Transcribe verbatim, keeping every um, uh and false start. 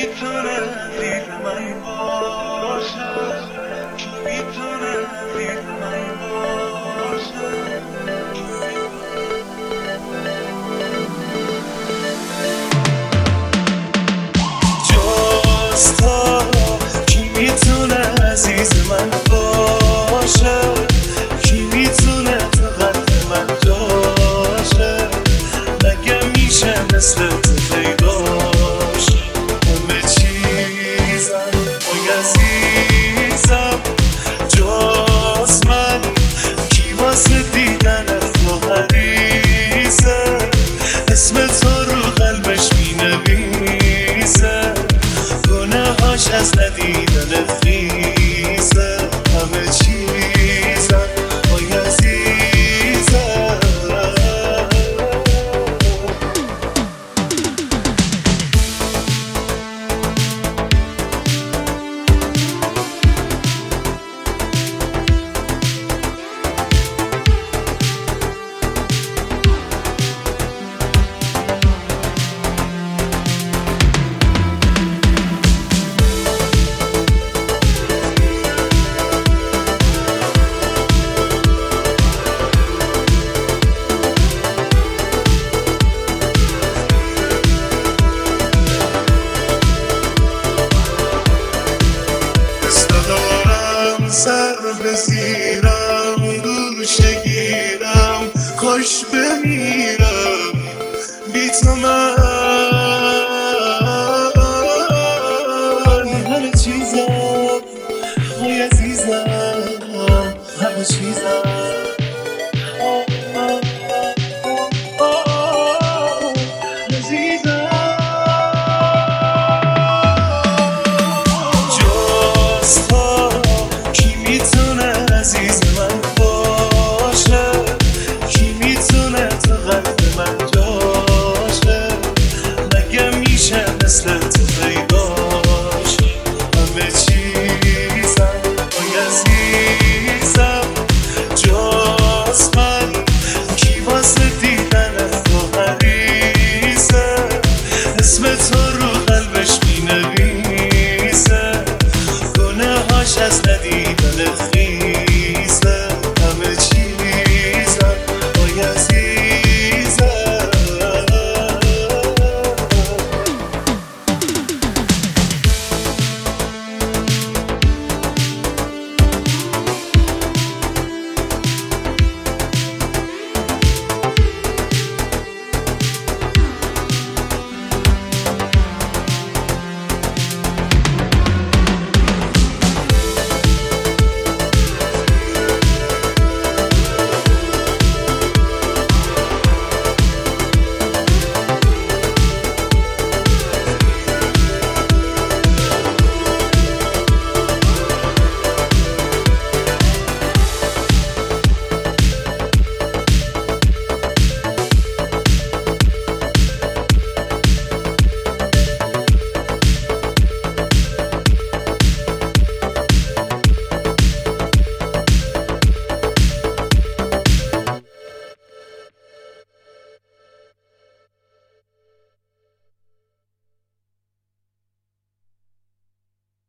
میتونه دید من باشه، کی میتونه دید من باشه. جز تو کی میتونه عزیز من باشه، کی میتونه تو قلب من جاشه. مگه میشه مثل تو پیداش همه چیزم وای عزیزم. جز من کی واسه دیدن تو حریصه، اسم تو رو قلبش مینویسه، گناهاش از ندیدن خیزه. همه چیزم وای عزیزم. سر بزیرم دوش گیرم، خوش